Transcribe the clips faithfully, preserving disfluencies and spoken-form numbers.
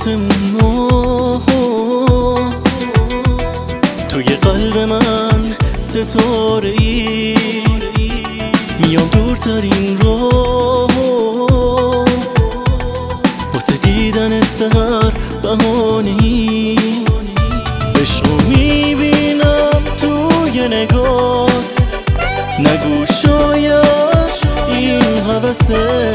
آسمون توی قلب من ستاره ای میام دورترین راه واسه دیدنت به هر بهانه‌ای عشقو میبینم توی نگات نگو شاید این هوسه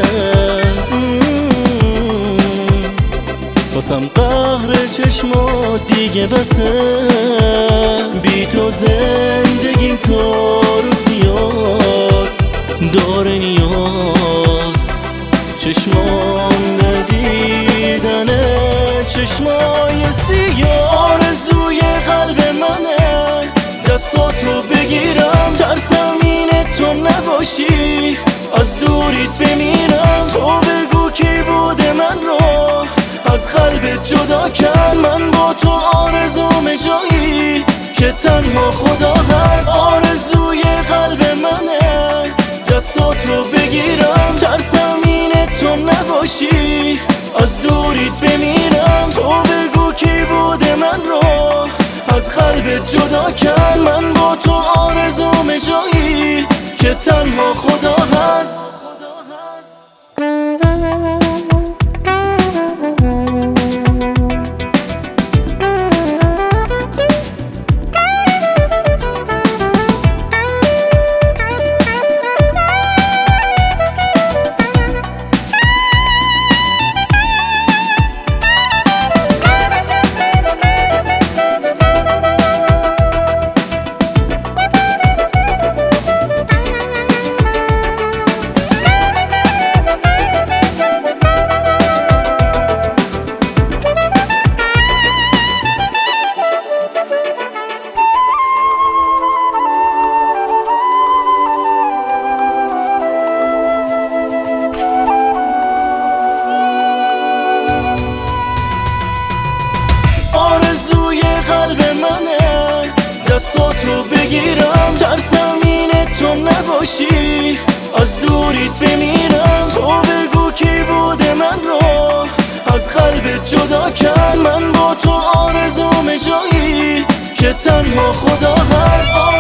واسم قهر چشمات دیگه بسه بی تو زندگیم تار و سیاز داره نیاز چشمام ندیدنه چشمای سیاه آرزوی قلب منه دستاتو بگیرم ترسم اینه تو نباشی از دوریت بمیرم تو بگو کی بوده من رو از قلبت جدا کرد من با تو آرزوم جایی که تنها خدا هست آرزوی قلب منه دستاتو بگیرم ترسم اینه تو نباشی از دوریت بمیرم تو بگو کی بوده من رو از قلبت جدا کرد من با تو آرزوم جایی که تنها خدا هست قلب منه دستاتو بگیرم ترسم اینه تو نباشی از دوریت بمیرم تو بگو کی بوده من رو از قلبت جدا کرد من با تو آرزوم جایی که تنها خدا هست